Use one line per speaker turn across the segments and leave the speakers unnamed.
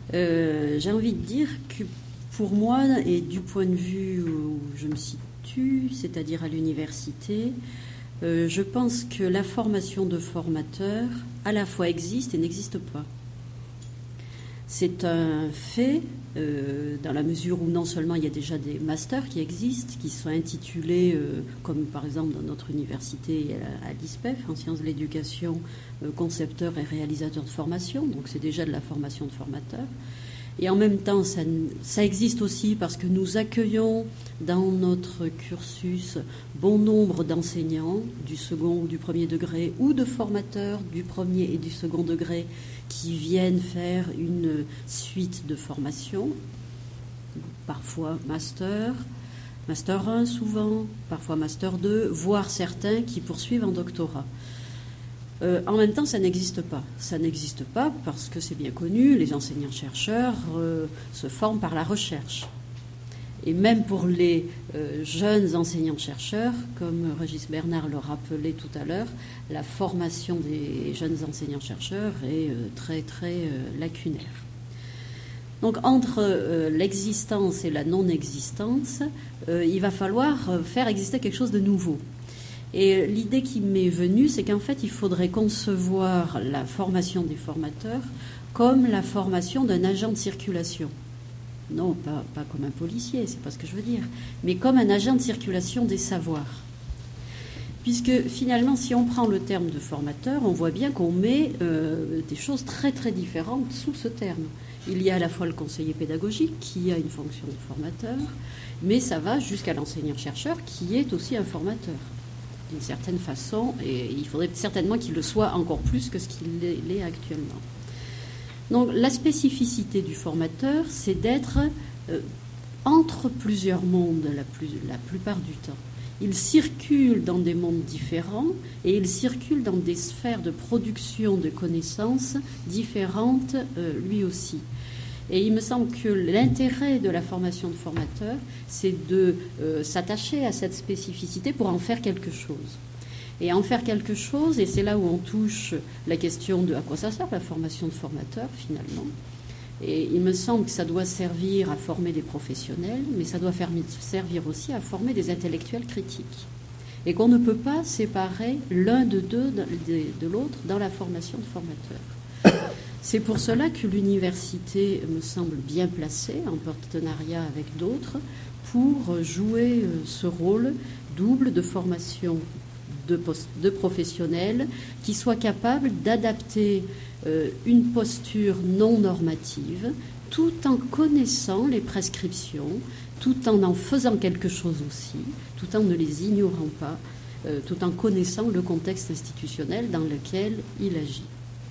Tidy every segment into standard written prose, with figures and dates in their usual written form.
J'ai envie de dire que pour moi, et du point de vue où je me situe, c'est-à-dire à l'université, je pense que la formation de formateurs à la fois existe et n'existe pas. C'est un fait, dans la mesure où non seulement il y a déjà des masters qui existent, qui sont intitulés, comme par exemple dans notre université à l'ISPEF, en sciences de l'éducation, concepteur et réalisateur de formation, donc c'est déjà de la formation de formateurs. Et en même temps, ça existe aussi parce que nous accueillons dans notre cursus bon nombre d'enseignants du second ou du premier degré ou de formateurs du premier et du second degré qui viennent faire une suite de formation, parfois master 1 souvent, parfois master 2, voire certains qui poursuivent en doctorat. En même temps, ça n'existe pas. Ça n'existe pas parce que c'est bien connu, les enseignants-chercheurs se forment par la recherche. Et même pour les jeunes enseignants-chercheurs, comme Régis Bernard le rappelait tout à l'heure, la formation des jeunes enseignants-chercheurs est très, très lacunaire. Donc entre l'existence et la non-existence, il va falloir faire exister quelque chose de nouveau. Et l'idée qui m'est venue, c'est qu'en fait, il faudrait concevoir la formation des formateurs comme la formation d'un agent de circulation. Non, pas comme un policier, c'est pas ce que je veux dire, mais comme un agent de circulation des savoirs. Puisque finalement, si on prend le terme de formateur, on voit bien qu'on met des choses très très différentes sous ce terme. Il y a à la fois le conseiller pédagogique qui a une fonction de formateur, mais ça va jusqu'à l'enseignant-chercheur qui est aussi un formateur. D'une certaine façon, et il faudrait certainement qu'il le soit encore plus que ce qu'il l'est actuellement. Donc la spécificité du formateur, c'est d'être entre plusieurs mondes la plupart du temps. Il circule dans des mondes différents et il circule dans des sphères de production de connaissances différentes lui aussi. Et il me semble que l'intérêt de la formation de formateur, c'est de s'attacher à cette spécificité pour en faire quelque chose. Et en faire quelque chose, et c'est là où on touche la question de à quoi ça sert la formation de formateur finalement. Et il me semble que ça doit servir à former des professionnels, mais ça doit servir aussi à former des intellectuels critiques. Et qu'on ne peut pas séparer l'un de l'autre dans la formation de formateur. C'est pour cela que l'université me semble bien placée, en partenariat avec d'autres, pour jouer ce rôle double de formation de professionnels qui soient capables d'adapter une posture non normative tout en connaissant les prescriptions, tout en faisant quelque chose aussi, tout en ne les ignorant pas, tout en connaissant le contexte institutionnel dans lequel il agit.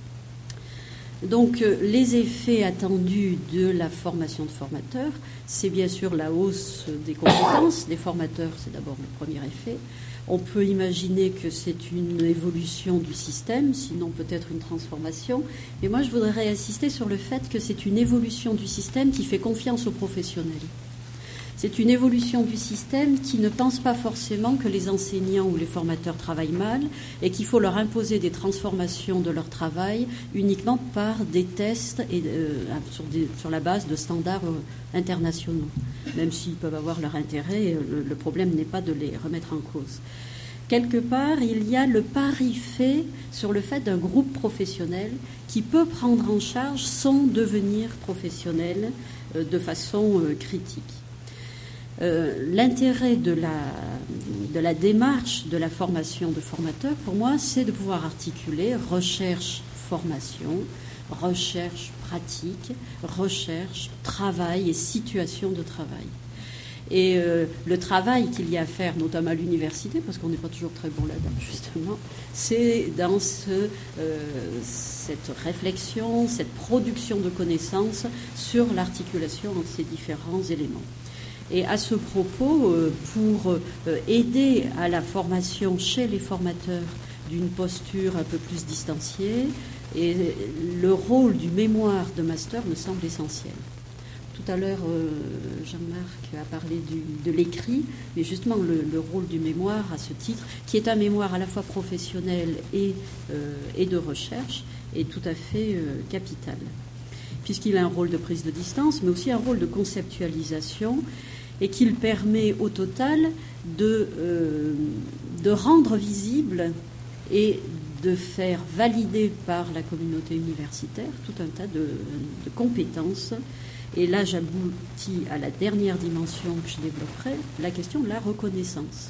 Donc les effets attendus de la formation de formateurs, c'est bien sûr la hausse des compétences des formateurs, c'est d'abord le premier effet. On peut imaginer que c'est une évolution du système, sinon peut-être une transformation. Mais moi, je voudrais insister sur le fait que c'est une évolution du système qui fait confiance aux professionnels. C'est une évolution du système qui ne pense pas forcément que les enseignants ou les formateurs travaillent mal et qu'il faut leur imposer des transformations de leur travail uniquement par des tests et sur la base de standards internationaux. Même s'ils peuvent avoir leur intérêt, le problème n'est pas de les remettre en cause. Quelque part, il y a le pari fait sur le fait d'un groupe professionnel qui peut prendre en charge son devenir professionnel de façon critique. L'intérêt de la démarche de la formation de formateurs, pour moi, c'est de pouvoir articuler recherche-formation, recherche-pratique, recherche, travail et situation de travail. Et le travail qu'il y a à faire, notamment à l'université, parce qu'on n'est pas toujours très bon là-dedans, justement, c'est dans cette réflexion, cette production de connaissances sur l'articulation entre ces différents éléments. Et à ce propos, pour aider à la formation chez les formateurs d'une posture un peu plus distanciée, et le rôle du mémoire de master me semble essentiel. Tout à l'heure, Jean-Marc a parlé de l'écrit, mais justement le rôle du mémoire à ce titre, qui est un mémoire à la fois professionnel et de recherche, est tout à fait capital. puisqu'il a un rôle de prise de distance, mais aussi un rôle de conceptualisation, et qu'il permet au total de rendre visible et de faire valider par la communauté universitaire tout un tas de compétences. Et là, j'aboutis à la dernière dimension que je développerai, la question de la reconnaissance.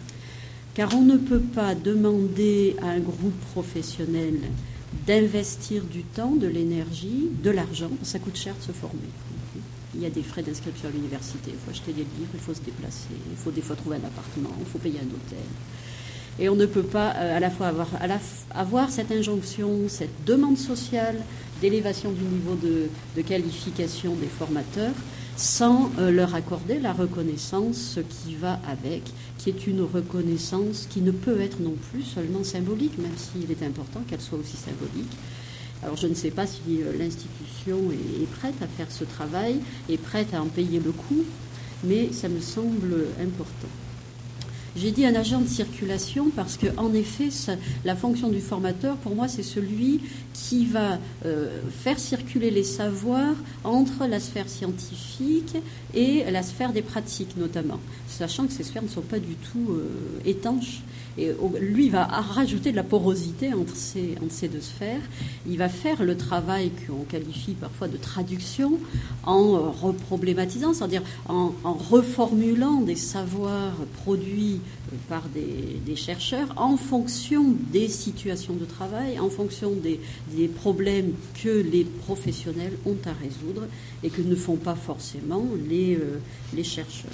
Car on ne peut pas demander à un groupe professionnel d'investir du temps, de l'énergie, de l'argent. Ça coûte cher de se former. Il y a des frais d'inscription à l'université, il faut acheter des livres, il faut se déplacer, il faut des fois trouver un appartement, il faut payer un hôtel. Et on ne peut pas à la fois avoir cette injonction, cette demande sociale d'élévation du niveau de qualification des formateurs sans leur accorder la reconnaissance qui va avec, qui est une reconnaissance qui ne peut être non plus seulement symbolique, même s'il est important qu'elle soit aussi symbolique. Alors je ne sais pas si l'institution est prête à faire ce travail, est prête à en payer le coût, mais ça me semble important. J'ai dit un agent de circulation parce que, en effet, la fonction du formateur, pour moi, c'est celui qui va faire circuler les savoirs entre la sphère scientifique et la sphère des pratiques, notamment, sachant que ces sphères ne sont pas du tout étanches. Et lui va rajouter de la porosité entre ces deux sphères. Il va faire le travail qu'on qualifie parfois de traduction en reproblématisant, c'est-à-dire en reformulant des savoirs produits par des chercheurs en fonction des situations de travail, en fonction des problèmes que les professionnels ont à résoudre et que ne font pas forcément les chercheurs.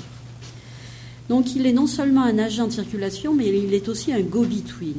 Donc il est non seulement un agent de circulation, mais il est aussi un go-between.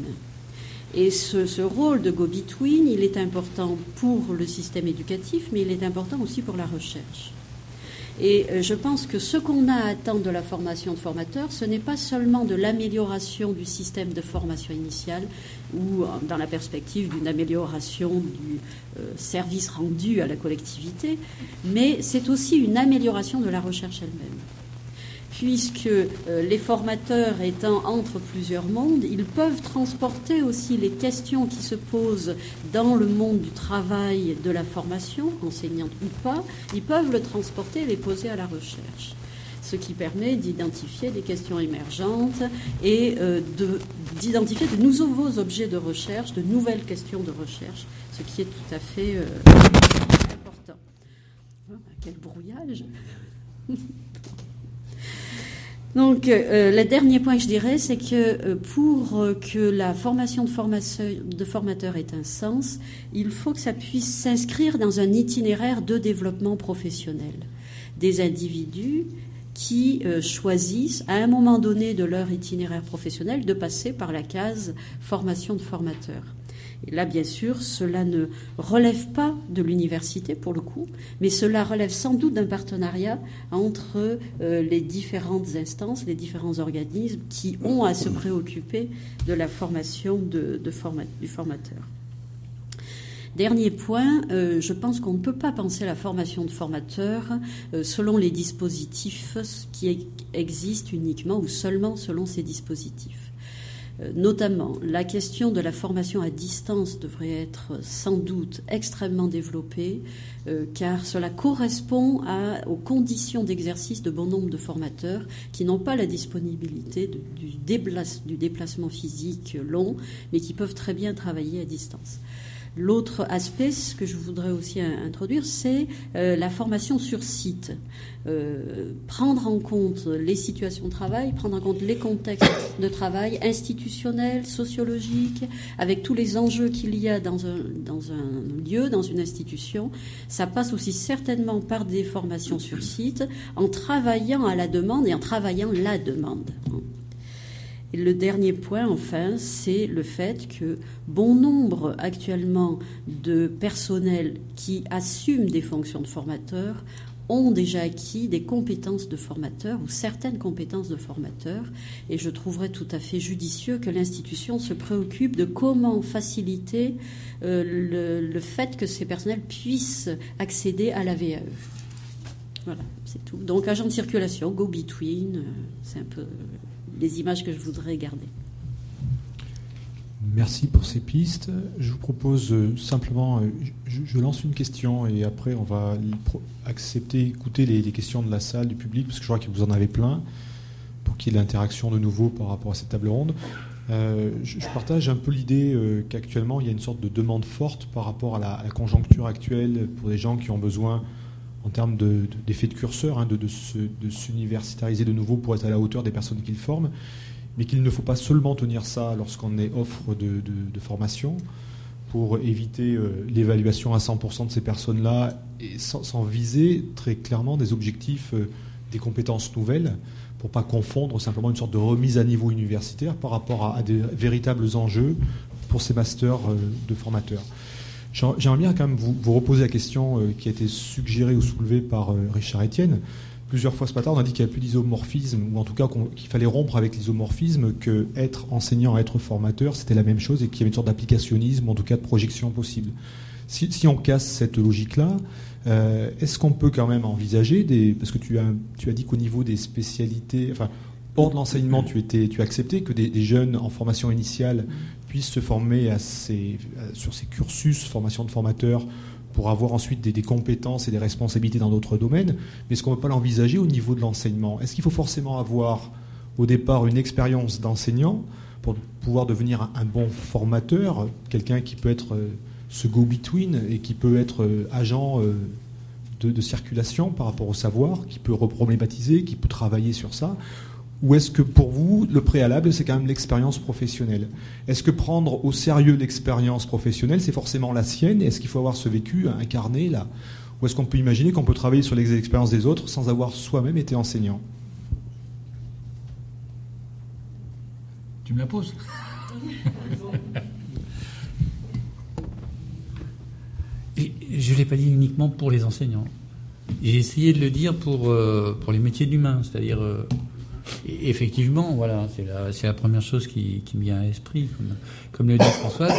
Et ce rôle de go-between, il est important pour le système éducatif, mais il est important aussi pour la recherche. Et je pense que ce qu'on a à attendre de la formation de formateurs, ce n'est pas seulement de l'amélioration du système de formation initiale ou dans la perspective d'une amélioration du service rendu à la collectivité, mais c'est aussi une amélioration de la recherche elle-même. Puisque les formateurs étant entre plusieurs mondes, ils peuvent transporter aussi les questions qui se posent dans le monde du travail, de la formation, enseignante ou pas, ils peuvent le transporter et les poser à la recherche. Ce qui permet d'identifier des questions émergentes et d'identifier de nouveaux objets de recherche, de nouvelles questions de recherche, ce qui est tout à fait important. Oh, quel brouillage! Donc, le dernier point que je dirais, c'est que pour que la formation de formateur ait un sens, il faut que ça puisse s'inscrire dans un itinéraire de développement professionnel. Des individus qui choisissent, à un moment donné de leur itinéraire professionnel, de passer par la case formation de formateur. Et là, bien sûr, cela ne relève pas de l'université, pour le coup, mais cela relève sans doute d'un partenariat entre les différentes instances, les différents organismes qui ont à se préoccuper de la formation du formateur. Dernier point, je pense qu'on ne peut pas penser la formation de formateur selon les dispositifs qui existent uniquement ou seulement selon ces dispositifs. Notamment, la question de la formation à distance devrait être sans doute extrêmement développée, car cela correspond aux conditions d'exercice de bon nombre de formateurs qui n'ont pas la disponibilité du déplacement physique long, mais qui peuvent très bien travailler à distance. L'autre aspect, ce que je voudrais aussi introduire, c'est la formation sur site. Prendre en compte les situations de travail, prendre en compte les contextes de travail institutionnels, sociologiques, avec tous les enjeux qu'il y a dans un lieu, dans une institution. Ça passe aussi certainement par des formations sur site, en travaillant à la demande et en travaillant la demande. Et le dernier point, enfin, c'est le fait que bon nombre actuellement de personnels qui assument des fonctions de formateurs ont déjà acquis des compétences de formateur ou certaines compétences de formateur. Et je trouverais tout à fait judicieux que l'institution se préoccupe de comment faciliter le fait que ces personnels puissent accéder à la VAE. Voilà, c'est tout. Donc, agent de circulation, go-between, c'est un peu les images que je voudrais garder.
Merci pour ces pistes. Je vous propose simplement, je lance une question et après on va écouter les questions de la salle, du public, parce que je crois que vous en avez plein, pour qu'il y ait de l'interaction de nouveau par rapport à cette table ronde. Je partage un peu l'idée qu'actuellement il y a une sorte de demande forte par rapport à la conjoncture actuelle pour des gens qui ont besoin, en termes d'effet de curseur, de s'universitariser de nouveau pour être à la hauteur des personnes qu'ils forment, mais qu'il ne faut pas seulement tenir ça lorsqu'on est offre de formation pour éviter l'évaluation à 100% de ces personnes-là et sans viser très clairement des objectifs, des compétences nouvelles, pour ne pas confondre simplement une sorte de remise à niveau universitaire par rapport à des véritables enjeux pour ces masters de formateurs. J'aimerais bien quand même vous reposer la question qui a été suggérée ou soulevée par Richard Etienne. Plusieurs fois ce matin, on a dit qu'il n'y avait plus d'isomorphisme, ou en tout cas qu'il fallait rompre avec l'isomorphisme, que être enseignant, être formateur, c'était la même chose et qu'il y avait une sorte d'applicationnisme, ou en tout cas de projection possible. Si on casse cette logique-là, est-ce qu'on peut quand même envisager parce que tu as dit qu'au niveau des spécialités, enfin, hors de l'enseignement, tu as accepté que des jeunes en formation initiale puissent se former sur ces cursus formation de formateurs pour avoir ensuite des compétences et des responsabilités dans d'autres domaines, mais est-ce qu'on ne peut pas l'envisager au niveau de l'enseignement? Est-ce qu'il faut forcément avoir au départ une expérience d'enseignant pour pouvoir devenir un bon formateur, quelqu'un qui peut être ce go-between et qui peut être agent de circulation par rapport au savoir, qui peut reproblématiser, qui peut travailler sur ça? Ou est-ce que pour vous, le préalable, c'est quand même l'expérience professionnelle? Est-ce que prendre au sérieux l'expérience professionnelle, c'est forcément la sienne? Est-ce qu'il faut avoir ce vécu incarné là? Ou est-ce qu'on peut imaginer qu'on peut travailler sur les expériences des autres sans avoir soi-même été enseignant?
Tu me la poses? Je ne l'ai pas dit uniquement pour les enseignants. J'ai essayé de le dire pour les métiers de l'humain, c'est-à-dire... effectivement, voilà, c'est la première chose qui me vient à l'esprit. Comme le dit Françoise,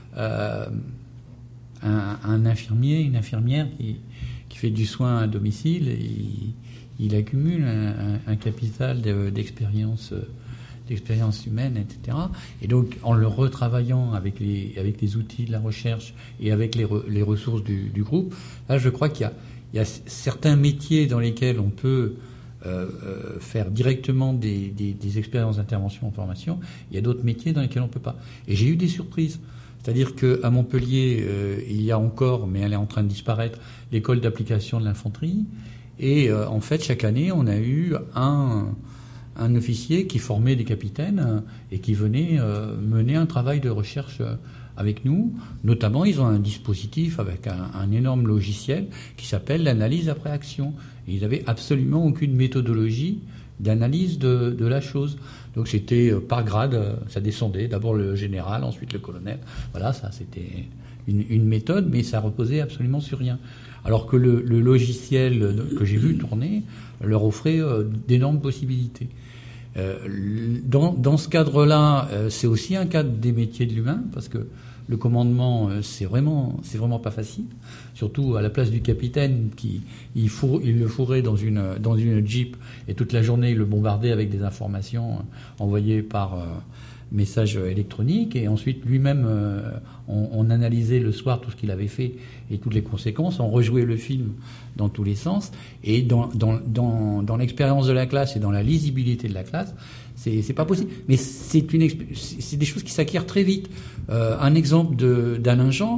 un infirmier, une infirmière qui fait du soin à domicile, il accumule un capital d'expérience humaine, etc. Et donc, en le retravaillant avec les outils de la recherche et avec les ressources du groupe, là, je crois qu'il y a certains métiers dans lesquels on peut faire directement des expériences d'intervention en formation. Il y a d'autres métiers dans lesquels on ne peut pas. Et j'ai eu des surprises. C'est-à-dire qu'à Montpellier, il y a encore, mais elle est en train de disparaître, l'école d'application de l'infanterie. Et en fait, chaque année, on a eu un officier qui formait des capitaines et qui venait mener un travail de recherche avec nous. Notamment, ils ont un dispositif avec un énorme logiciel qui s'appelle l'analyse après action. Et ils n'avaient absolument aucune méthodologie d'analyse de la chose. Donc c'était par grade, ça descendait. D'abord le général, ensuite le colonel. Voilà, ça c'était une méthode, mais ça reposait absolument sur rien. Alors que le logiciel que j'ai vu tourner leur offrait d'énormes possibilités. Dans ce cadre-là, c'est aussi un cadre des métiers de l'humain, parce que le commandement, c'est vraiment pas facile. Surtout à la place du capitaine il le fourrait dans une Jeep et toute la journée il le bombardait avec des informations envoyées par message électronique, et ensuite lui-même on analysait le soir tout ce qu'il avait fait et toutes les conséquences, on rejouait le film dans tous les sens, et dans l'expérience de la classe et dans la lisibilité de la classe, c'est pas possible. Mais c'est des choses qui s'acquièrent très vite. Un exemple d'Alain Jean,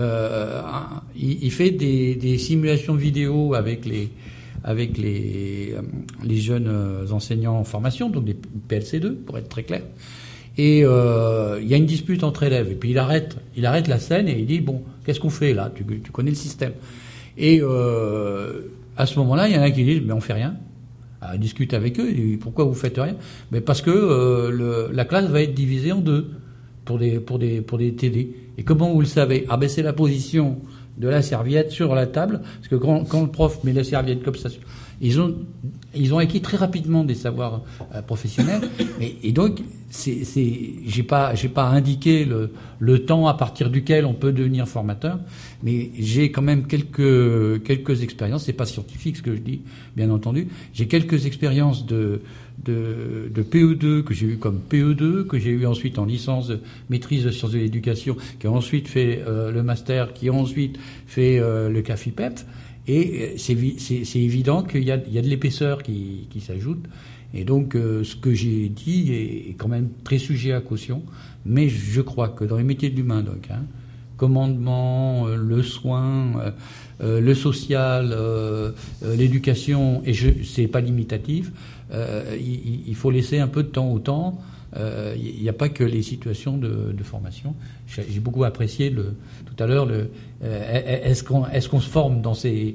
il fait des simulations vidéo avec les jeunes enseignants en formation, donc des PLC2 pour être très clair. Et il y a une dispute entre élèves, et puis il arrête la scène et il dit bon, qu'est-ce qu'on fait là? Tu connais le système. Et à ce moment-là, il y en a qui disent mais on fait rien. Alors, il discute avec eux, il dit pourquoi vous faites rien? Mais parce que la classe va être divisée en deux pour des TD. Et comment vous le savez? Ah ben c'est la position de la serviette sur la table, parce que quand le prof met la serviette comme ça, Ils ont acquis très rapidement des savoirs professionnels, et donc j'ai pas indiqué le temps à partir duquel on peut devenir formateur, mais j'ai quand même quelques expériences. C'est pas scientifique ce que je dis, bien entendu. J'ai quelques expériences de PE2 que j'ai eu comme PE2, que j'ai eu ensuite en licence de maîtrise de sciences de l'éducation, qui a ensuite fait le master, qui a ensuite fait le CAFIPEP. Et c'est évident qu'il y a de l'épaisseur qui s'ajoute. Et donc, ce que j'ai dit est quand même très sujet à caution. Mais je crois que dans les métiers de l'humain, donc, commandement, le soin, le social, l'éducation, et c'est pas limitatif, il faut laisser un peu de temps au temps. Il n'y a pas que les situations de formation. J'ai beaucoup apprécié tout à l'heure est-ce qu'on se forme dans ces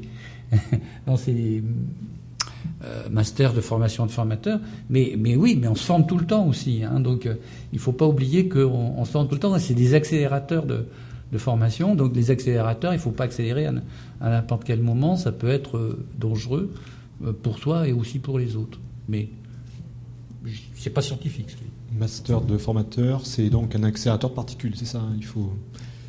masters de formation de formateurs, mais oui, mais on se forme tout le temps aussi, donc il faut pas oublier qu'on se forme tout le temps. C'est des accélérateurs de formation, donc les accélérateurs, il faut pas accélérer à n'importe quel moment. Ça peut être dangereux pour soi et aussi pour les autres, mais c'est pas scientifique.
Master de formateur, c'est donc un accélérateur de particules, c'est ça, il faut... Françoise ?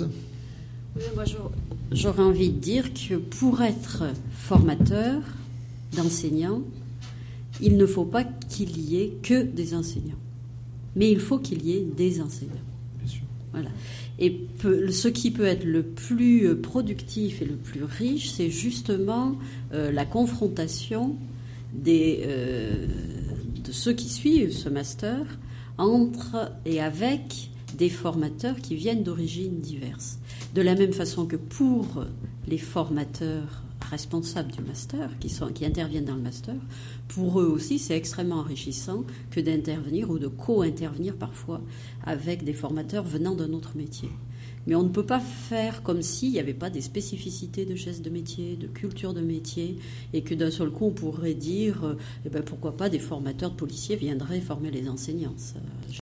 Oui, moi j'aurais envie de dire que pour être formateur d'enseignants, il ne faut pas qu'il y ait que des enseignants, mais il faut qu'il y ait des enseignants.
Bien sûr.
Voilà. Et ce qui peut être le plus productif et le plus riche, c'est justement la confrontation de ceux qui suivent ce master entre et avec des formateurs qui viennent d'origines diverses. De la même façon que pour les formateurs responsables du master, qui interviennent dans le master, pour eux aussi, c'est extrêmement enrichissant que d'intervenir ou de co-intervenir parfois avec des formateurs venant d'un autre métier. Mais on ne peut pas faire comme s'il n'y avait pas des spécificités de gestes de métier, de culture de métier, et que d'un seul coup on pourrait dire pourquoi pas des formateurs de policiers viendraient former les enseignants.